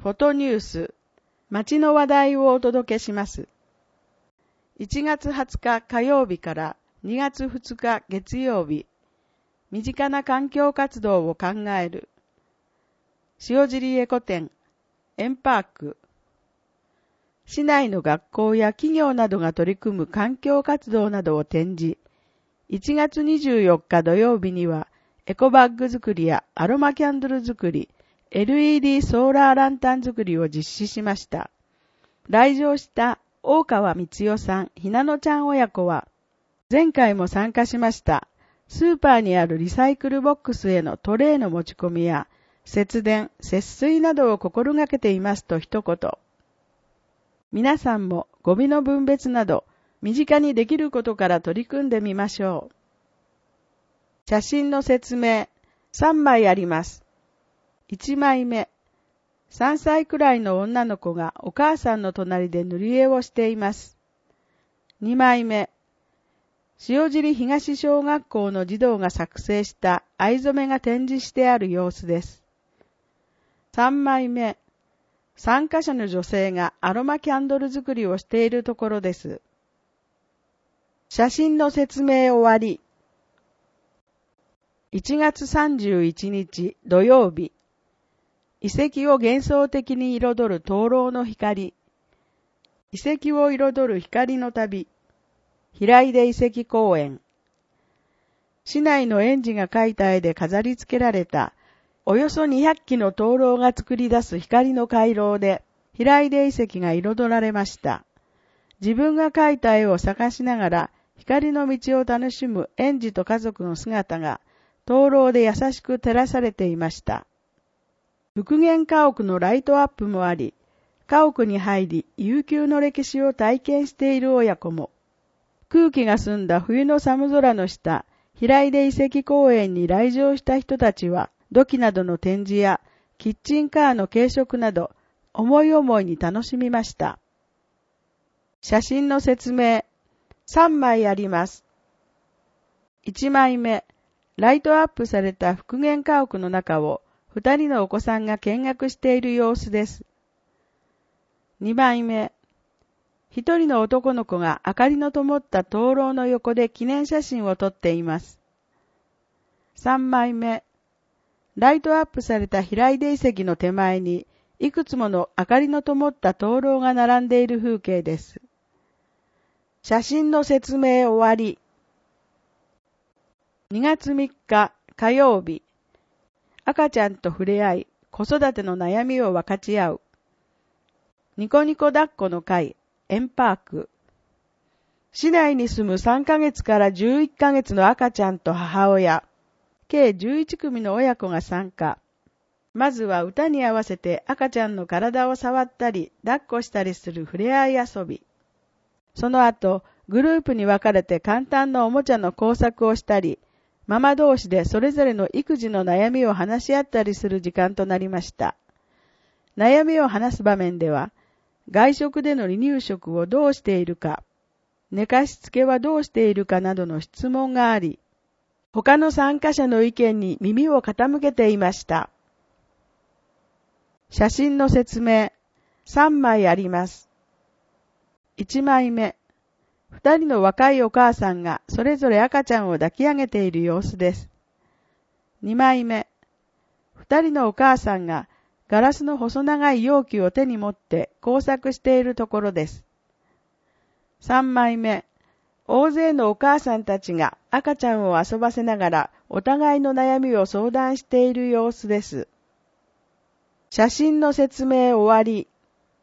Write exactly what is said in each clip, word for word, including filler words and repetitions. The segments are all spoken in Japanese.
フォトニュース、街の話題をお届けします。いちがつはつか火曜日からにがつふつか月曜日、身近な環境活動を考える。塩尻エコ展、エンパーク。市内の学校や企業などが取り組む環境活動などを展示。いちがつにじゅうよっか土曜日には、エコバッグ作りやアロマキャンドル作り、エルイーディー ソーラーランタン作りを実施しました。来場した大川光代さん、ひなのちゃん親子は、前回も参加しました。スーパーにあるリサイクルボックスへのトレイの持ち込みや、節電、節水などを心がけていますと一言。皆さんもゴミの分別など、身近にできることから取り組んでみましょう。写真の説明、さんまいあります。いちまいめ、さんさいくらいの女の子がお母さんの隣で塗り絵をしています。にまいめ、塩尻東小学校の児童が作成した藍染めが展示してある様子です。さんまいめ、参加者の女性がアロマキャンドル作りをしているところです。写真の説明終わり。いちがつさんじゅういちにち土曜日、遺跡を幻想的に彩る灯籠の光。遺跡を彩る光の旅。平出遺跡公園。市内の園児が描いた絵で飾り付けられた、およそにひゃっきの灯籠が作り出す光の回廊で、平出遺跡が彩られました。自分が描いた絵を探しながら、光の道を楽しむ園児と家族の姿が、灯籠で優しく照らされていました。復元家屋のライトアップもあり、家屋に入り悠久の歴史を体験している親子も、空気が澄んだ冬の寒空の下、平出遺跡公園に来場した人たちは、土器などの展示やキッチンカーの軽食など、思い思いに楽しみました。写真の説明、さんまいあります。いちまいめ、ライトアップされた復元家屋の中を、二人のお子さんが見学している様子です。にまいめ、一人の男の子が明かりの灯った灯籠の横で記念写真を撮っています。さんまいめ、ライトアップされた平出遺跡の手前に、いくつもの明かりの灯った灯籠が並んでいる風景です。写真の説明終わり。にがつみっか火曜日、赤ちゃんと触れ合い、子育ての悩みを分かち合う。ニコニコ抱っこの会、エンパーク。市内に住むさんかげつからじゅういっかげつの赤ちゃんと母親、計じゅういちくみの親子が参加。まずは歌に合わせて赤ちゃんの体を触ったり、抱っこしたりする触れ合い遊び。その後、グループに分かれて簡単なおもちゃの工作をしたり、ママ同士でそれぞれの育児の悩みを話し合ったりする時間となりました。悩みを話す場面では、外食での離乳食をどうしているか、寝かしつけはどうしているかなどの質問があり、他の参加者の意見に耳を傾けていました。写真の説明、さんまいあります。いちまいめ、二人の若いお母さんがそれぞれ赤ちゃんを抱き上げている様子です。にまいめ、二人のお母さんがガラスの細長い容器を手に持って工作しているところです。さんまいめ、大勢のお母さんたちが赤ちゃんを遊ばせながらお互いの悩みを相談している様子です。写真の説明終わり。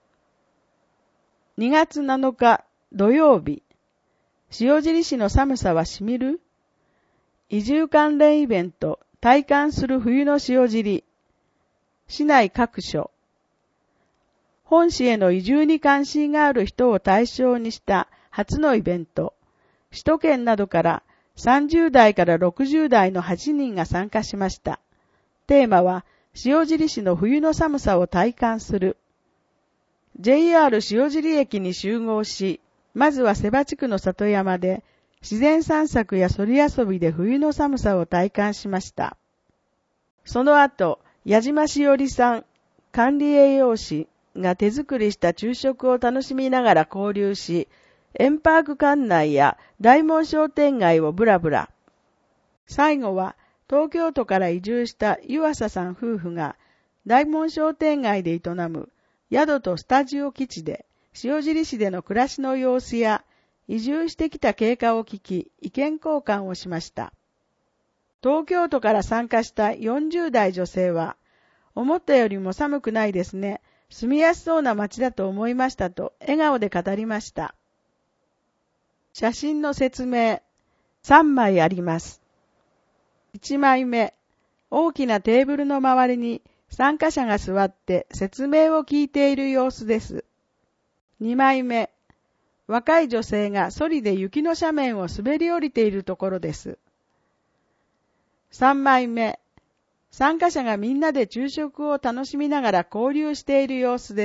にがつなのか土曜日、塩尻市の寒さはしみる？移住関連イベント、体感する冬の塩尻。市内各所。本市への移住に関心がある人を対象にした初のイベント。首都圏などからさんじゅうだいからろくじゅうだいのはちにんが参加しました。テーマは塩尻市の冬の寒さを体感する。ジェイアール 塩尻駅に集合し、まずは瀬場地区の里山で自然散策やそり遊びで冬の寒さを体感しました。その後、矢島しおりさん、 管理栄養士が手作りした昼食を楽しみながら交流し、円パーク館内や大門商店街をブラブラ。最後は東京都から移住した湯浅さん夫婦が大門商店街で営む宿とスタジオ基地で塩尻市での暮らしの様子や移住してきた経過を聞き意見交換をしました。東京都から参加したよんじゅう代女性は、思ったよりも寒くないですね。住みやすそうな街だと思いましたと笑顔で語りました。写真の説明さんまいあります。いちまいめ、大きなテーブルの周りに参加者が座って説明を聞いている様子です。にまいめ、若い女性がソリで雪の斜面を滑り降りているところです。さんまいめ、参加者がみんなで昼食を楽しみながら交流している様子です。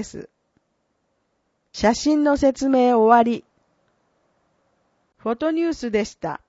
写真の説明終わり。フォトニュースでした。